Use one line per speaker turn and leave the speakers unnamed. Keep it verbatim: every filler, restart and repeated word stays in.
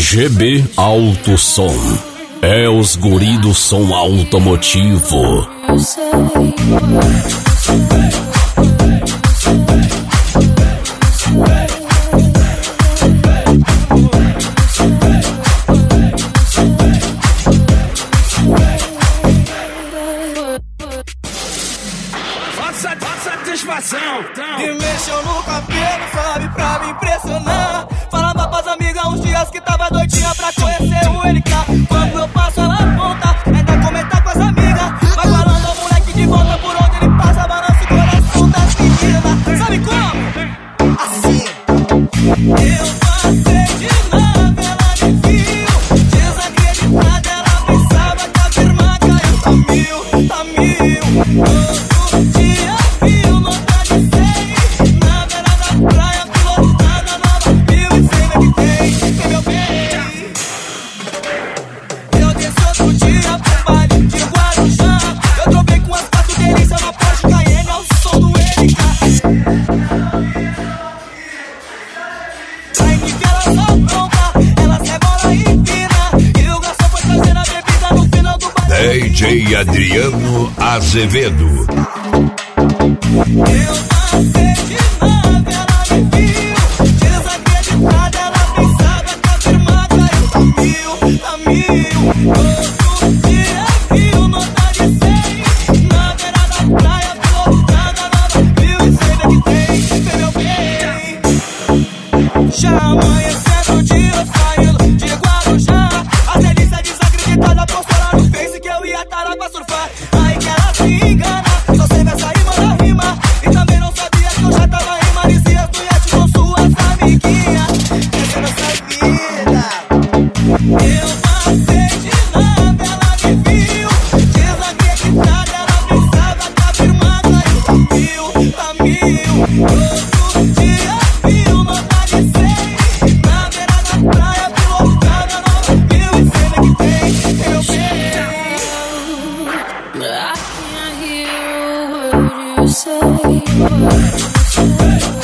G B Alto Som. É os guri do som automotivo.
Satisfação. E mexeu no cabelo, sabe, pra me impressionar. Falava pras amigas uns dias que tava doidinha pra conhecer o L K. Quando eu passo ela aponta, ainda comenta com as amigas. Vai falando ao moleque de volta por onde ele passa, balança o coração das meninas. Sabe como? Assim. Eu passei de nave, ela me viu. Desacreditada, ela pensava que a firma caiu. Tá mil, tá mil. Todo dia viu nota de cem na beira da praia, pilotada nova mil e cem que tem, tem meu bem. Eu desci outro dia pro baile de Guarujá. Eu trovei com as quatro delícias na Porsche Cayenne ao som do L K. Aí me vê ela só pronta, ela rebola e empina. E o garçom foi trazendo a bebida no final do baile.
D J Adriano Azevedo.
Eu passei de nave, ela me viu. Desacreditada, ela pensava que a firma caiu. Tá mil, tá mil. Todo dia viu nota de cem na beira da praia, pilotada nova mil e cem que tem, tem meu bem. Já amanhecendo o dia, saindo de Guarujá. A delícia desacreditada postou lá no Face que eu ia tarar pra surfar. Aí que ela se engana, só serve essa rima da rima. E também não sabia que eu já tava em Maresias do iate com suas amiguinhas. Essa é nossa vida. Eu passei de nave, ela me viu. Desacreditada, ela pensava que a firma caiu. Tá mil, tá mil. Todo dia viu nota de cem na beira da praia, pilotada nova mil e cem que tem, tem meu bem.
I can't hear a word you say.